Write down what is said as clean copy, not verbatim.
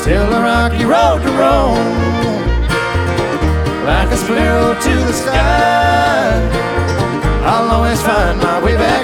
still a rocky road to roam. Like a sparrow to the sky, I'll always find my way back